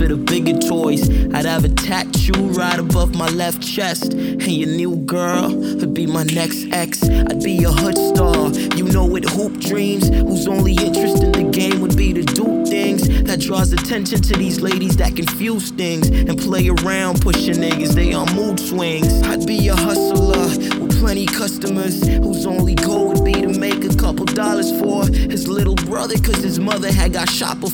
for the bigger toys. I'd have a tattoo right above my left chest. And your new girl would be my next ex. I'd be a hood star, you know, with hoop dreams, whose only interest in the game would be to do things that draws attention to these ladies that confuse things and play around pushing niggas, they on mood swings. I'd be a hustler with plenty customers, whose only goal would be to make a couple dollars for his little brother, cause his mother had got shot before.